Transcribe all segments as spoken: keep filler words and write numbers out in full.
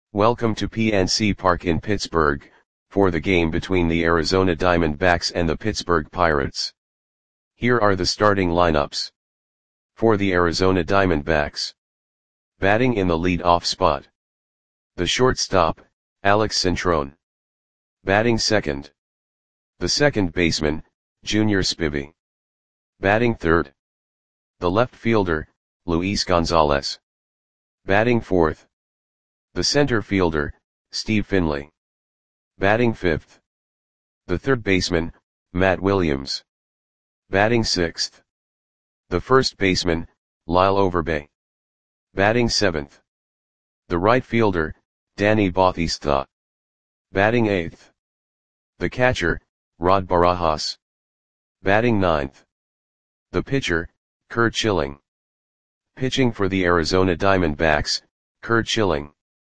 Welcome to P N C Park in Pittsburgh, for the game between the Arizona Diamondbacks and the Pittsburgh Pirates. Here are the starting lineups. For the Arizona Diamondbacks. Batting in the lead-off spot. The shortstop, Alex Cintron. Batting second. The second baseman, Junior Spivey. Batting third. The left fielder, Luis Gonzalez. Batting fourth. The center fielder, Steve Finley. Batting fifth. The third baseman, Matt Williams. Batting sixth. The first baseman, Lyle Overbay. Batting seventh. The right fielder, Danny Bautista. Batting eighth. The catcher, Rod Barajas. Batting ninth. The pitcher, Curt Schilling. Pitching for the Arizona Diamondbacks, Curt Schilling.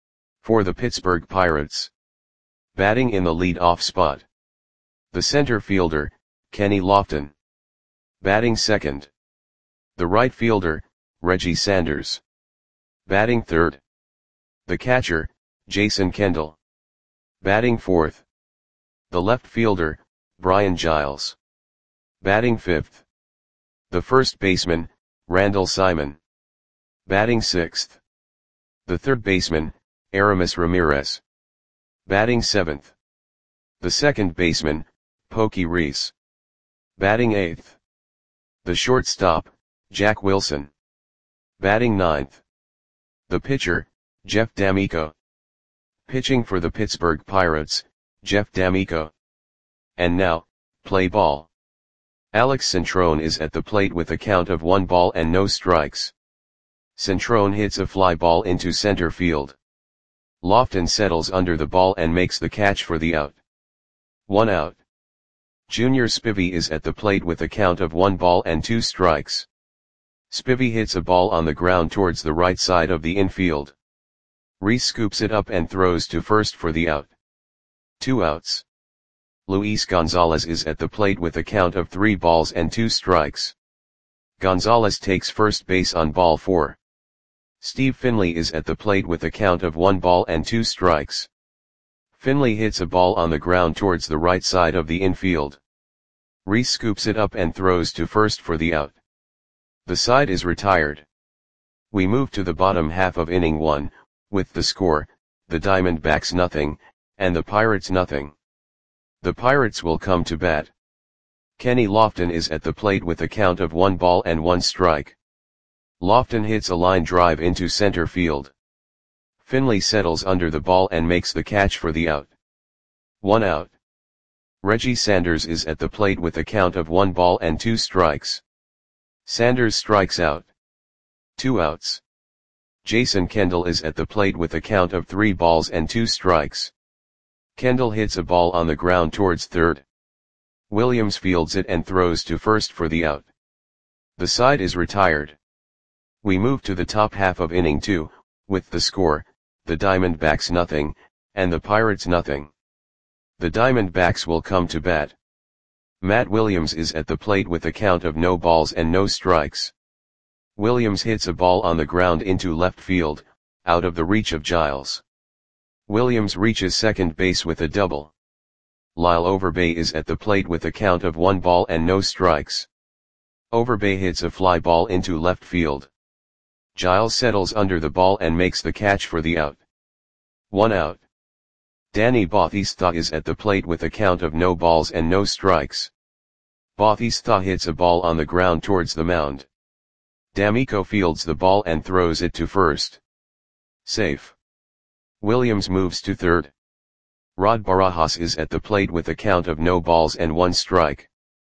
For the Pittsburgh Pirates. Batting in the lead-off spot. The center fielder, Kenny Lofton. Batting second. The right fielder, Reggie Sanders. Batting third. The catcher, Jason Kendall. Batting fourth. The left fielder, Brian Giles. Batting fifth. The first baseman, Randall Simon. Batting sixth. The third baseman, Aramis Ramirez. Batting seventh. The second baseman, Pokey Reese. Batting eighth. The shortstop, Jack Wilson. Batting ninth. The pitcher, Jeff D'Amico. Pitching for the Pittsburgh Pirates, Jeff D'Amico. And now, play ball. Alex Cintron is at the plate with a count of one ball and no strikes. Cintron hits a fly ball into center field. Lofton settles under the ball and makes the catch for the out. One out. Junior Spivey is at the plate with a count of one ball and two strikes. Spivey hits a ball on the ground towards the right side of the infield. Reese scoops it up and throws to first for the out. Two outs. Luis Gonzalez is at the plate with a count of three balls and two strikes. Gonzalez takes first base on ball four. Steve Finley is at the plate with a count of one ball and two strikes. Finley hits a ball on the ground towards the right side of the infield. Reese scoops it up and throws to first for the out. The side is retired. We move to the bottom half of inning one, with the score, the Diamondbacks nothing, and the Pirates nothing. The Pirates will come to bat. Kenny Lofton is at the plate with a count of one ball and one strike. Lofton hits a line drive into center field. Finley settles under the ball and makes the catch for the out. One out. Reggie Sanders is at the plate with a count of one ball and two strikes. Sanders strikes out. Two outs. Jason Kendall is at the plate with a count of three balls and two strikes. Kendall hits a ball on the ground towards third. Williams fields it and throws to first for the out. The side is retired. We move to the top half of inning two, with the score, the Diamondbacks nothing, and the Pirates nothing. The Diamondbacks will come to bat. Matt Williams is at the plate with a count of no balls and no strikes. Williams hits a ball on the ground into left field, out of the reach of Giles. Williams reaches second base with a double. Lyle Overbay is at the plate with a count of one ball and no strikes. Overbay hits a fly ball into left field. Giles settles under the ball and makes the catch for the out. One out. Danny Bautista is at the plate with a count of no balls and no strikes. Bautista hits a ball on the ground towards the mound. D'Amico fields the ball and throws it to first. Safe. Williams moves to third. Rod Barajas is at the plate with a count of no balls and one strike.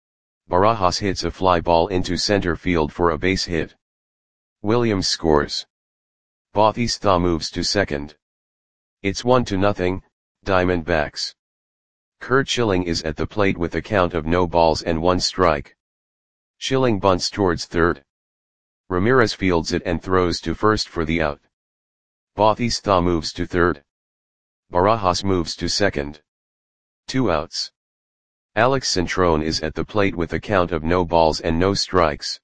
Barajas hits a fly ball into center field for a base hit. Williams scores. Bautista moves to second. It's one to nothing, Diamondbacks. Curt Schilling is at the plate with a count of no balls and one strike. Schilling bunts towards third. Ramirez fields it and throws to first for the out. Bautista moves to third. Barajas moves to second. Two outs. Alex Cintron is at the plate with a count of no balls and no strikes.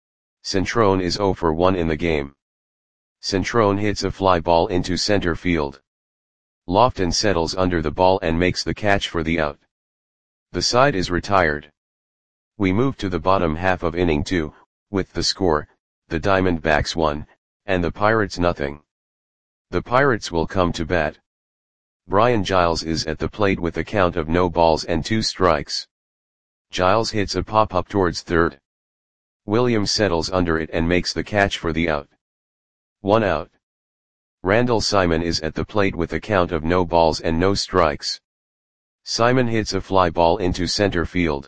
Cintron is zero for one in the game. Cintron hits a fly ball into center field. Lofton settles under the ball and makes the catch for the out. The side is retired. We move to the bottom half of inning two, with the score, the Diamondbacks one, and the Pirates nothing. The Pirates will come to bat. Brian Giles is at the plate with a count of no balls and two strikes. Giles hits a pop-up towards third. Williams settles under it and makes the catch for the out. One out. Randall Simon is at the plate with a count of no balls and no strikes. Simon hits a fly ball into center field.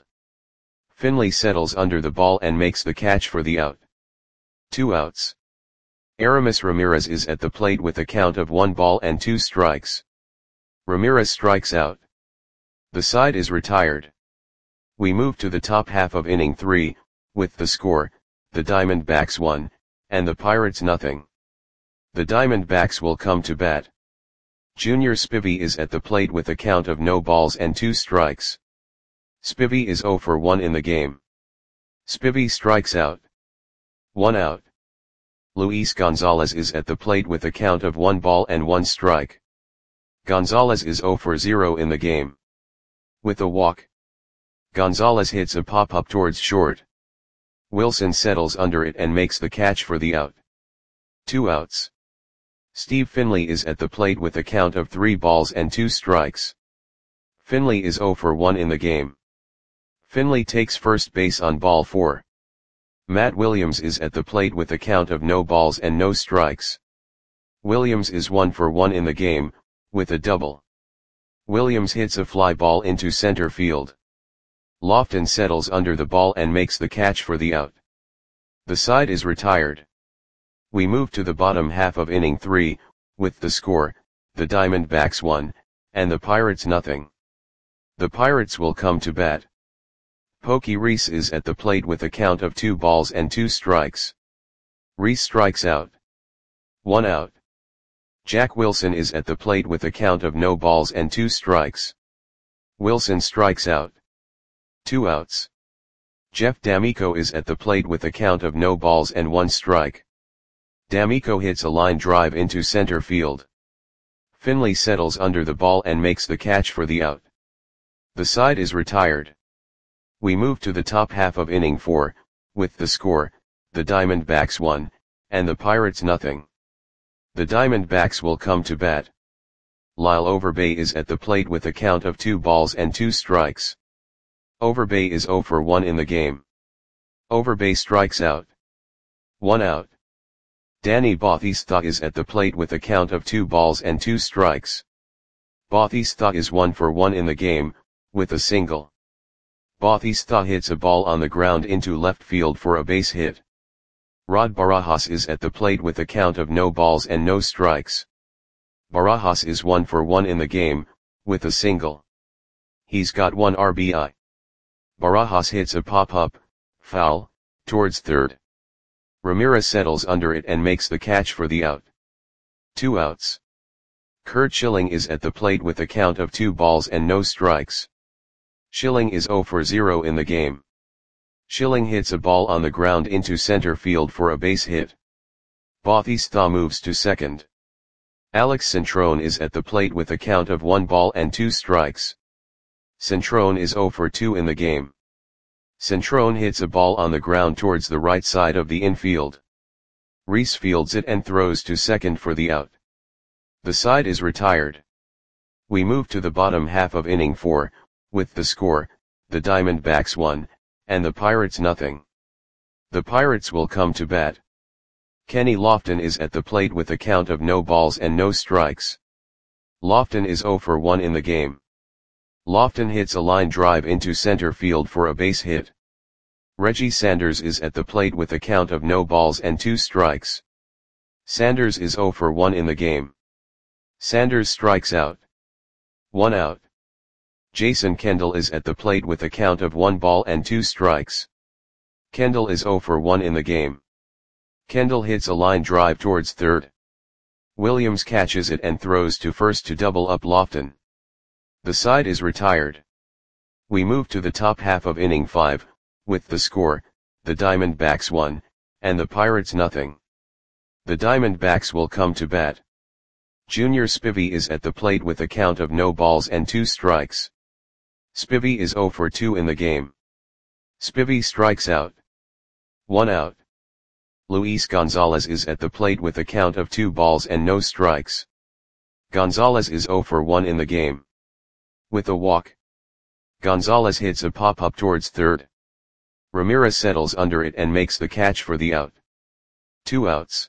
Finley settles under the ball and makes the catch for the out. Two outs. Aramis Ramirez is at the plate with a count of one ball and two strikes. Ramirez strikes out. The side is retired. We move to the top half of inning three, with the score, the Diamondbacks one, and the Pirates nothing. The Diamondbacks will come to bat. Junior Spivey is at the plate with a count of no balls and two strikes. Spivey is zero for one in the game. Spivey strikes out. One out. Luis Gonzalez is at the plate with a count of one ball and one strike. Gonzalez is zero for zero in the game. With a walk, Gonzalez hits a pop-up towards short. Wilson settles under it and makes the catch for the out. Two outs. Steve Finley is at the plate with a count of three balls and two strikes. Finley is zero for one in the game. Finley takes first base on ball four. Matt Williams is at the plate with a count of no balls and no strikes. Williams is one for one in the game, with a double. Williams hits a fly ball into center field. Lofton settles under the ball and makes the catch for the out. The side is retired. We move to the bottom half of inning three, with the score, the Diamondbacks one, and the Pirates nothing. The Pirates will come to bat. Pokey Reese is at the plate with a count of two balls and two strikes. Reese strikes out. One out. Jack Wilson is at the plate with a count of no balls and two strikes. Wilson strikes out. Two outs. Jeff D'Amico is at the plate with a count of no balls and one strike. D'Amico hits a line drive into center field. Finley settles under the ball and makes the catch for the out. The side is retired. We move to the top half of inning four, with the score, the Diamondbacks one, and the Pirates nothing. The Diamondbacks will come to bat. Lyle Overbay is at the plate with a count of two balls and two strikes. Overbay is zero for one in the game. Overbay strikes out. One out. Danny Bautista is at the plate with a count of two balls and two strikes. Bautista is one for one in the game, with a single. Bautista hits a ball on the ground into left field for a base hit. Rod Barajas is at the plate with a count of no balls and no strikes. Barajas is one for one in the game, with a single. He's got one R B I. Barajas hits a pop-up, foul, towards third. Ramirez settles under it and makes the catch for the out. Two outs. Curt Schilling is at the plate with a count of two balls and no strikes. Schilling is zero for zero in the game. Schilling hits a ball on the ground into center field for a base hit. Bautista moves to second. Alex Centrone is at the plate with a count of one ball and two strikes. Centrone is zero for two in the game. Centrone hits a ball on the ground towards the right side of the infield. Reese fields it and throws to second for the out. The side is retired. We move to the bottom half of inning four, with the score, the Diamondbacks one, and the Pirates nothing. The Pirates will come to bat. Kenny Lofton is at the plate with a count of no balls and no strikes. Lofton is zero for one in the game. Lofton hits a line drive into center field for a base hit. Reggie Sanders is at the plate with a count of no balls and two strikes. Sanders is zero for one in the game. Sanders strikes out. One out. Jason Kendall is at the plate with a count of one ball and two strikes. Kendall is zero for one in the game. Kendall hits a line drive towards third. Williams catches it and throws to first to double up Lofton. The side is retired. We move to the top half of inning five, with the score, the Diamondbacks one, and the Pirates nothing. The Diamondbacks will come to bat. Junior Spivey is at the plate with a count of no balls and two strikes. Spivey is zero for two in the game. Spivey strikes out. One out. Luis Gonzalez is at the plate with a count of two balls and no strikes. Gonzalez is zero for one in the game. With a walk. Gonzalez hits a pop-up towards third. Ramirez settles under it and makes the catch for the out. Two outs.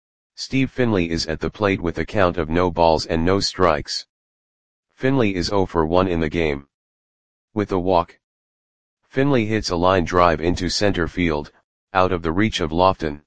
Steve Finley is at the plate with a count of no balls and no strikes. Finley is zero for one in the game. With a walk. Finley hits a line drive into center field, out of the reach of Lofton.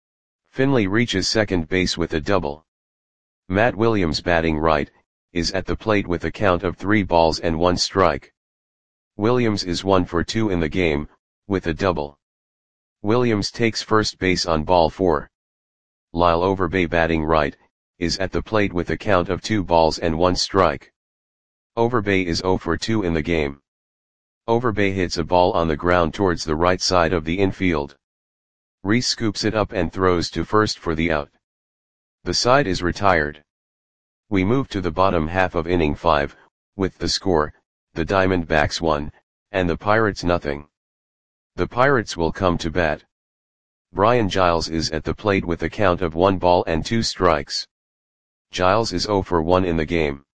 Finley reaches second base with a double. Matt Williams, batting right, is at the plate with a count of three balls and one strike. Williams is one for two in the game, with a double. Williams takes first base on ball four. Lyle Overbay, batting right, is at the plate with a count of two balls and one strike. Overbay is zero for two in the game. Overbay hits a ball on the ground towards the right side of the infield. Reese scoops it up and throws to first for the out. The side is retired. We move to the bottom half of inning five, with the score, the Diamondbacks one, and the Pirates nothing. The Pirates will come to bat. Brian Giles is at the plate with a count of one ball and two strikes. Giles is zero for one in the game.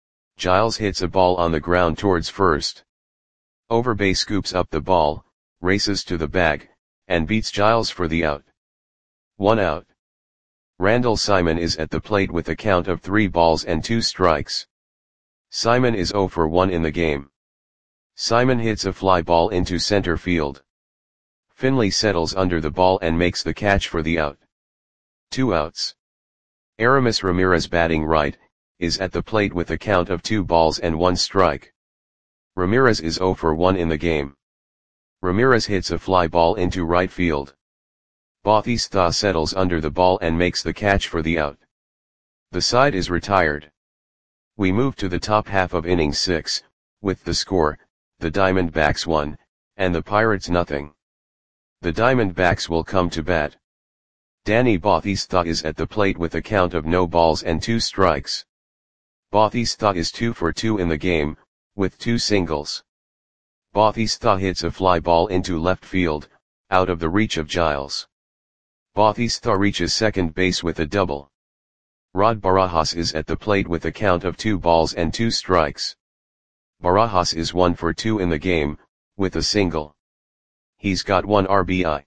Giles hits a ball on the ground towards first. Overbay scoops up the ball, races to the bag, and beats Giles for the out. One out. Randall Simon is at the plate with a count of three balls and two strikes. Simon is zero for one in the game. Simon hits a fly ball into center field. Finley settles under the ball and makes the catch for the out. Two outs. Aramis Ramirez, batting right, is at the plate with a count of two balls and one strike. Ramirez is zero for one in the game. Ramirez hits a fly ball into right field. Bautista settles under the ball and makes the catch for the out. The side is retired. We move to the top half of inning six, with the score, the Diamondbacks one, and the Pirates nothing. The Diamondbacks will come to bat. Danny Bautista is at the plate with a count of no balls and two strikes. Bautista is two for two in the game, with two singles. Bautista hits a fly ball into left field, out of the reach of Giles. Bautista reaches second base with a double. Rod Barajas is at the plate with a count of two balls and two strikes. Barajas is one for two in the game, with a single. He's got one R B I.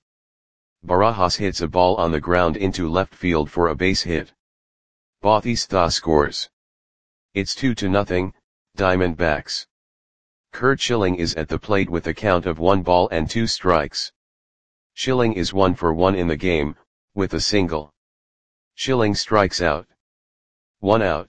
Barajas hits a ball on the ground into left field for a base hit. Bautista scores. It's two to nothing, Diamondbacks. Curt Schilling is at the plate with a count of one ball and two strikes. Schilling is one for one in the game, with a single. Schilling strikes out. One out.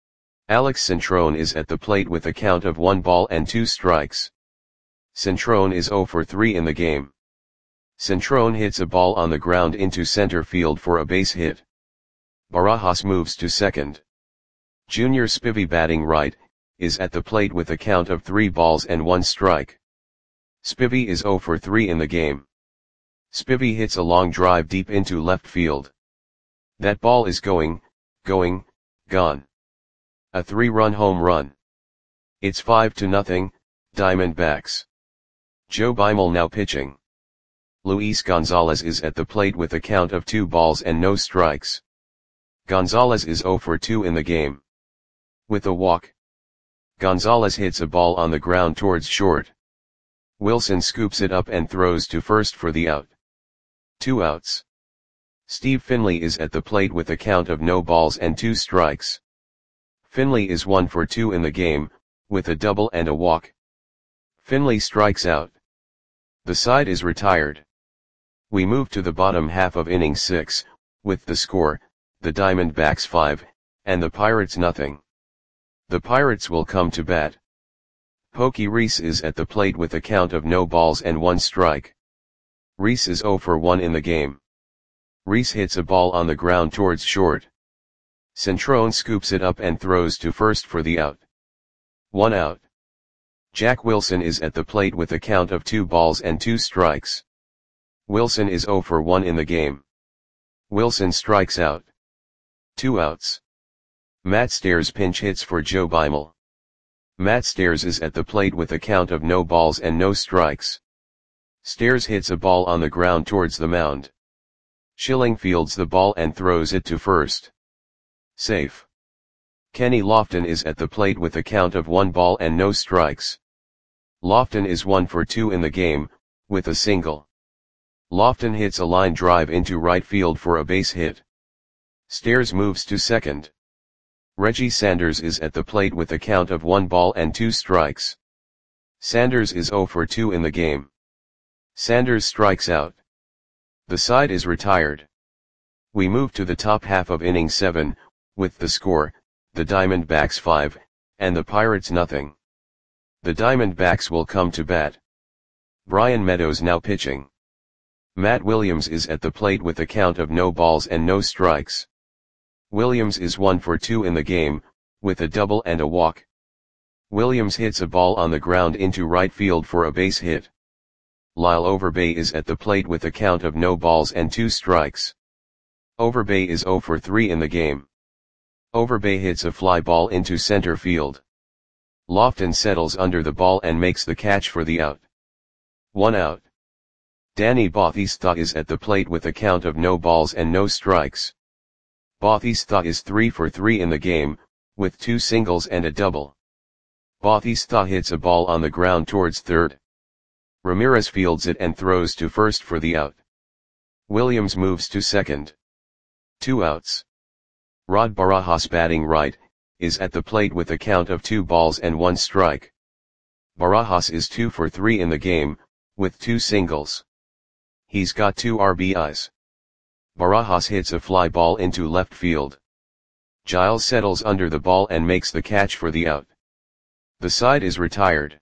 Alex Centrone is at the plate with a count of one ball and two strikes. Centrone is zero for three in the game. Centrone hits a ball on the ground into center field for a base hit. Barajas moves to second. Junior Spivey, batting right, is at the plate with a count of three balls and one strike. Spivey is zero for three in the game. Spivey hits a long drive deep into left field. That ball is going, going, gone. A three-run home run. It's five to nothing, Diamondbacks. Joe Beimel now pitching. Luis Gonzalez is at the plate with a count of two balls and no strikes. Gonzalez is zero for two in the game. With a walk. Gonzalez hits a ball on the ground towards short. Wilson scoops it up and throws to first for the out. Two outs. Steve Finley is at the plate with a count of no balls and two strikes. Finley is one for two in the game, with a double and a walk. Finley strikes out. The side is retired. We move to the bottom half of inning six, with the score, the Diamondbacks five, and the Pirates nothing. The Pirates will come to bat. Pokey Reese is at the plate with a count of no balls and one strike. Reese is zero for one in the game. Reese hits a ball on the ground towards short. Centrone scoops it up and throws to first for the out. One out. Jack Wilson is at the plate with a count of two balls and two strikes. Wilson is zero for one in the game. Wilson strikes out. Two outs. Matt Stairs pinch hits for Joe Beimel. Matt Stairs is at the plate with a count of no balls and no strikes. Stairs hits a ball on the ground towards the mound. Schilling fields the ball and throws it to first. Safe. Kenny Lofton is at the plate with a count of one ball and no strikes. Lofton is one for two in the game, with a single. Lofton hits a line drive into right field for a base hit. Stairs moves to second. Reggie Sanders is at the plate with a count of one ball and two strikes. Sanders is zero for two in the game. Sanders strikes out. The side is retired. We move to the top half of inning seven, with the score, the Diamondbacks five, and the Pirates nothing. The Diamondbacks will come to bat. Brian Meadows now pitching. Matt Williams is at the plate with a count of no balls and no strikes. Williams is one for two in the game, with a double and a walk. Williams hits a ball on the ground into right field for a base hit. Lyle Overbay is at the plate with a count of no balls and two strikes. Overbay is zero for three in the game. Overbay hits a fly ball into center field. Lofton settles under the ball and makes the catch for the out. One out. Danny Bautista is at the plate with a count of no balls and no strikes. Bautista is three for three in the game, with two singles and a double. Bautista hits a ball on the ground towards third. Ramirez fields it and throws to first for the out. Williams moves to second. Two outs. Rod Barajas, batting right, is at the plate with a count of two balls and one strike. Barajas is two for three in the game, with two singles. He's got two R B Is. Barajas hits a fly ball into left field. Giles settles under the ball and makes the catch for the out. The side is retired.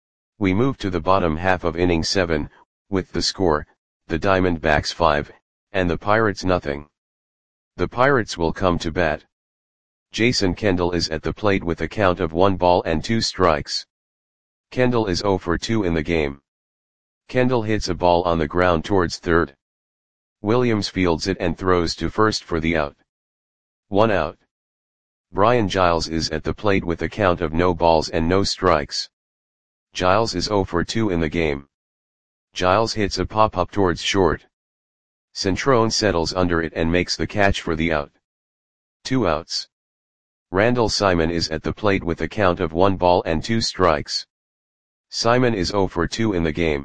We move to the bottom half of inning seven, with the score, the Diamondbacks five, and the Pirates nothing. The Pirates will come to bat. Jason Kendall is at the plate with a count of one ball and two strikes. Kendall is zero for two in the game. Kendall hits a ball on the ground towards third. Williams fields it and throws to first for the out. One out. Brian Giles is at the plate with a count of no balls and no strikes. Giles is zero for two in the game. Giles hits a pop-up towards short. Centrone settles under it and makes the catch for the out. Two outs. Randall Simon is at the plate with a count of one ball and two strikes. Simon is zero for two in the game.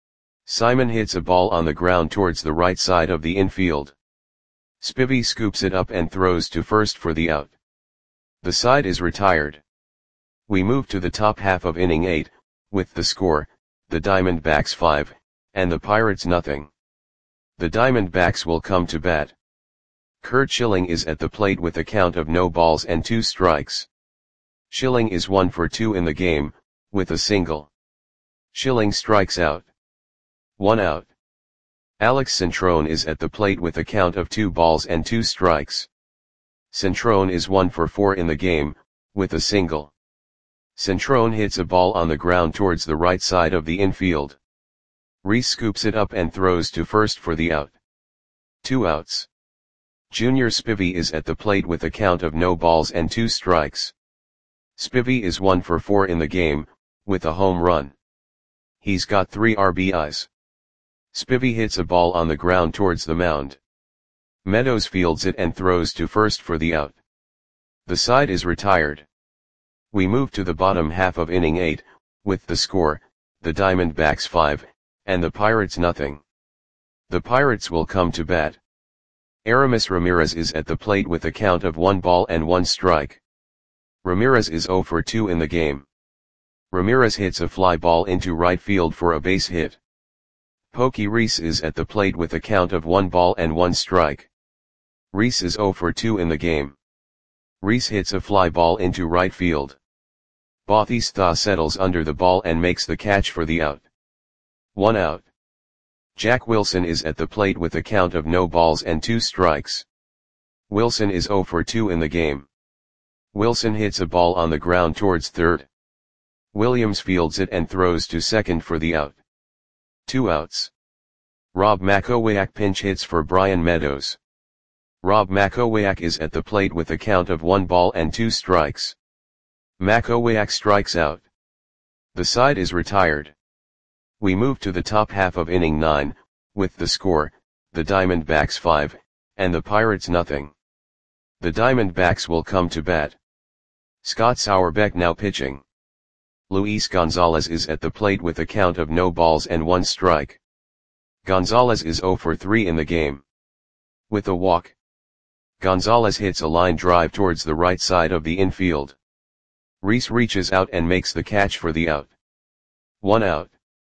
Simon hits a ball on the ground towards the right side of the infield. Spivey scoops it up and throws to first for the out. The side is retired. We move to the top half of inning eight, with the score, the Diamondbacks five, and the Pirates nothing. The Diamondbacks will come to bat. Curt Schilling is at the plate with a count of no balls and two strikes. Schilling is one for two in the game, with a single. Schilling strikes out. One out. Alex Centrone is at the plate with a count of two balls and two strikes. Centrone is one for four in the game, with a single. Centrone hits a ball on the ground towards the right side of the infield. Reese scoops it up and throws to first for the out. Two outs. Junior Spivey is at the plate with a count of no balls and two strikes. Spivey is one for four in the game, with a home run. He's got three R B Is. Spivey hits a ball on the ground towards the mound. Meadows fields it and throws to first for the out. The side is retired. We move to the bottom half of inning eight, with the score, the Diamondbacks five, and the Pirates nothing. The Pirates will come to bat. Aramis Ramirez is at the plate with a count of one ball and one strike. Ramirez is zero for two in the game. Ramirez hits a fly ball into right field for a base hit. Pokey Reese is at the plate with a count of one ball and one strike. Reese is zero for two in the game. Reese hits a fly ball into right field. Bautista settles under the ball and makes the catch for the out. One out. Jack Wilson is at the plate with a count of no balls and two strikes. Wilson is zero for two in the game. Wilson hits a ball on the ground towards third. Williams fields it and throws to second for the out. Two outs. Rob Makowiak pinch hits for Brian Meadows. Rob Makowiak is at the plate with a count of one ball and two strikes. Makowiak strikes out. The side is retired. We move to the top half of inning nine, with the score, the Diamondbacks five, and the Pirates nothing. The Diamondbacks will come to bat. Scott Sauerbeck now pitching. Luis Gonzalez is at the plate with a count of no balls and one strike. Gonzalez is zero for three in the game. With a walk, Gonzalez hits a line drive towards the right side of the infield. Reese reaches out and makes the catch for the out. One out.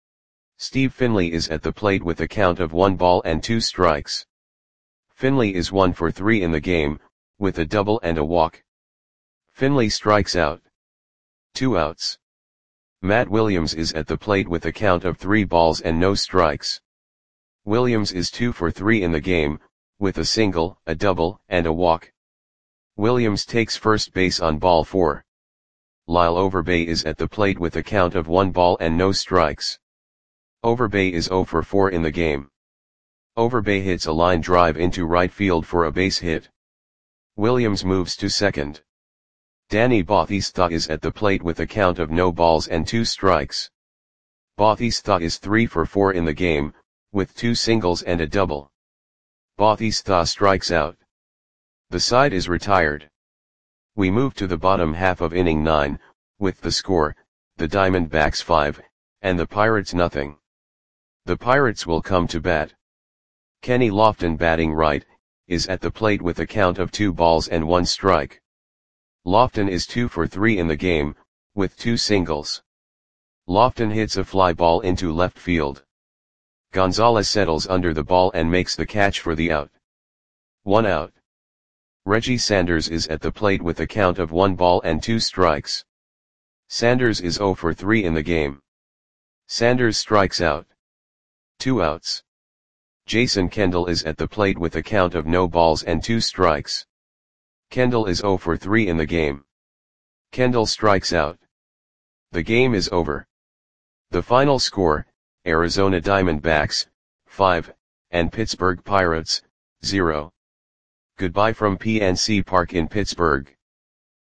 Steve Finley is at the plate with a count of one ball and two strikes. Finley is one for three in the game, with a double and a walk. Finley strikes out. Two outs. Matt Williams is at the plate with a count of three balls and no strikes. Williams is two for three in the game, with a single, a double, and a walk. Williams takes first base on ball four. Lyle Overbay is at the plate with a count of one ball and no strikes. Overbay is zero for four in the game. Overbay hits a line drive into right field for a base hit. Williams moves to second. Danny Bautista is at the plate with a count of no balls and two strikes. Bautista is three for four in the game, with two singles and a double. Bautista strikes out. The side is retired. We move to the bottom half of inning nine, with the score, the Diamondbacks five, and the Pirates nothing. The Pirates will come to bat. Kenny Lofton batting right, is at the plate with a count of two balls and one strike. Lofton is two for three in the game, with two singles. Lofton hits a fly ball into left field. Gonzalez settles under the ball and makes the catch for the out. One out. Reggie Sanders is at the plate with a count of one ball and two strikes. Sanders is zero for three in the game. Sanders strikes out. Two outs. Jason Kendall is at the plate with a count of no balls and two strikes. Kendall is zero for three in the game. Kendall strikes out. The game is over. The final score, Arizona Diamondbacks, five, and Pittsburgh Pirates, zero. Goodbye from P N C Park in Pittsburgh.